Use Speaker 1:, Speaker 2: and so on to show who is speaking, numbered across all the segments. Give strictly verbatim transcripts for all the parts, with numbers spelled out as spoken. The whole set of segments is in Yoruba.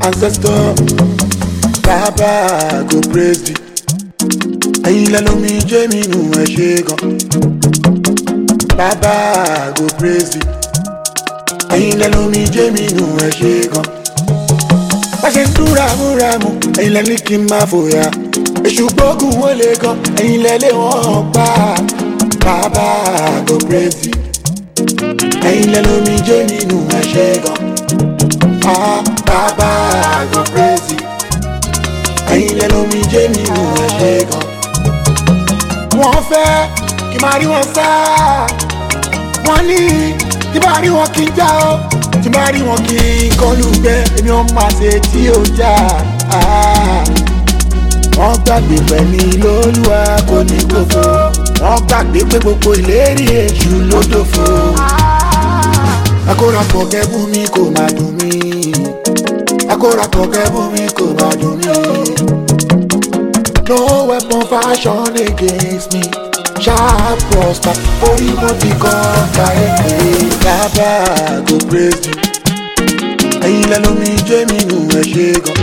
Speaker 1: ancestor. Baba go praise thee. Ẹ̀yin lẹ lómi jẹ́ mi nù ẹ ṣé gan. Baba go praise thee. Ẹ̀yin lẹ lómi jẹ́ mi nù ẹ ṣé gan. Bá ṣe ń dúra múra mu, ẹ̀yin lẹ ní kí n máa fòyà. Èṣù gbógun wọn lè gan, ẹ̀yin lẹ lé wọn pa. Baba go praise thee. Ẹ̀yin lẹ lómi jẹ́ mi nù ẹ ṣé gan. Ah, Baba go praise thee. Ẹ̀yin lẹ lómi jẹ́ mi nù ẹ ṣé gan. Wọ́n fẹ́ kí máa rí wọn sá. Wọ́n ní tí bá rí wọn kí n já ó. Tí bá rí wọn kí n kọlù gbẹ. Èmi ò máa ṣe tí ó já. Wọ́n gbàgbé pẹ̀lú l'Olúwa kò ní gbòfo. Wọ́n gbàgbé pé gbogbo ìlérí èṣù ló dòfo. Akórapọ̀ kẹ́bù mi kò máa dùn mí. Akórapọ̀ kẹ́bù mi kò máa dùn mí. No weapon fashioned against me shall prosper. Orí mo ti kọ́ káyé. Baba go praise thee. Ẹ̀yin lẹ lómi jẹ́ mi nù ẹ ṣé gan.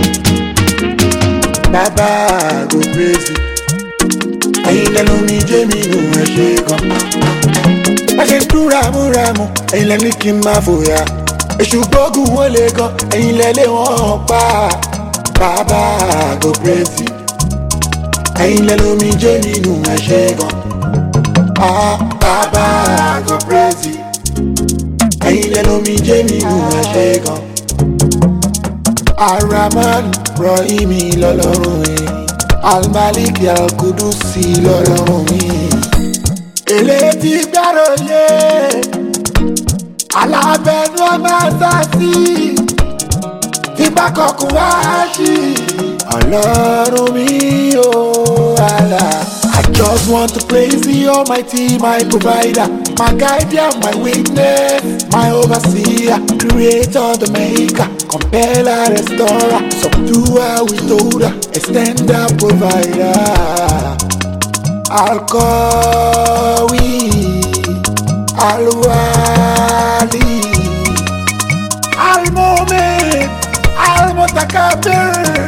Speaker 1: Baba go praise thee. Ẹ̀yin lẹ lómi jẹ́ mi nù ẹ ṣé gan. Bá ṣe ń dúra múra mu, ẹ̀yin lẹ ní kí n máa fòyà. Èṣù gbógun wọn lè gan, ẹ̀yin lẹ lé wọn pa. Baba go praise thee. Ẹ̀yin lẹ lómi jẹ́ mi nù ẹ ṣé gan. Ah, Baba go praise thee. Ẹ̀yin lẹ lómi jẹ́ mi nù ẹ ṣé gan. Ar-Rahman Rahimi lọ́lọ́run mi. Al-Malik Al-Qudusi lọ́lọ́run mi. Èlé ti gbàrò lé. Alábẹ́nu ọmọ sásì. Tí bá kọkùn wá sí. Ọlọ́run mi o Allah. I just want to praise the Almighty, my provider, my guardian, my witness, my overseer, creator, the maker, compeller, restorer, subduer, withholder, extender, provider. Al-Qawi, Al-Wali, Al-Mu'min, Al-Mutakabir.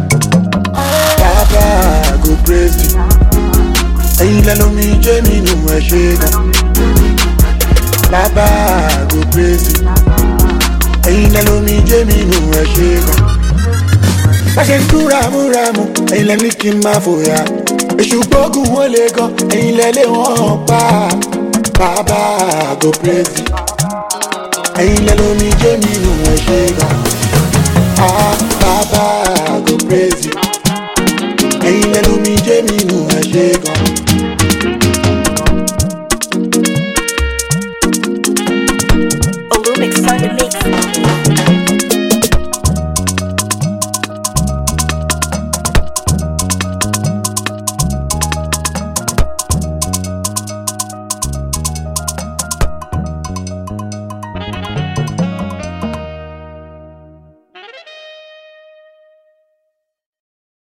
Speaker 1: Baba go praise thee. Ẹ̀yin lẹ lómi jẹ́ mi nù ẹ ṣé gan. Baba go praise thee. Ẹ̀yin lẹ lómi jẹ́ mi nù ẹ ṣé gan. Bá ṣe ń dúra múra mu, ẹ̀yin lẹ ní kí n máa fòyà. Èṣù gbógun wọn lè gan, ẹ̀yin lẹ lé wọn pa. Baba go praise thee. Ẹ̀yin lẹ lómi jẹ́ mi nù ẹ ṣé gan. Ah, Baba go praise thee. Ẹ̀yin lẹ lómi jẹ́ mi nù ẹ ṣé gan.
Speaker 2: Olumix on the mix.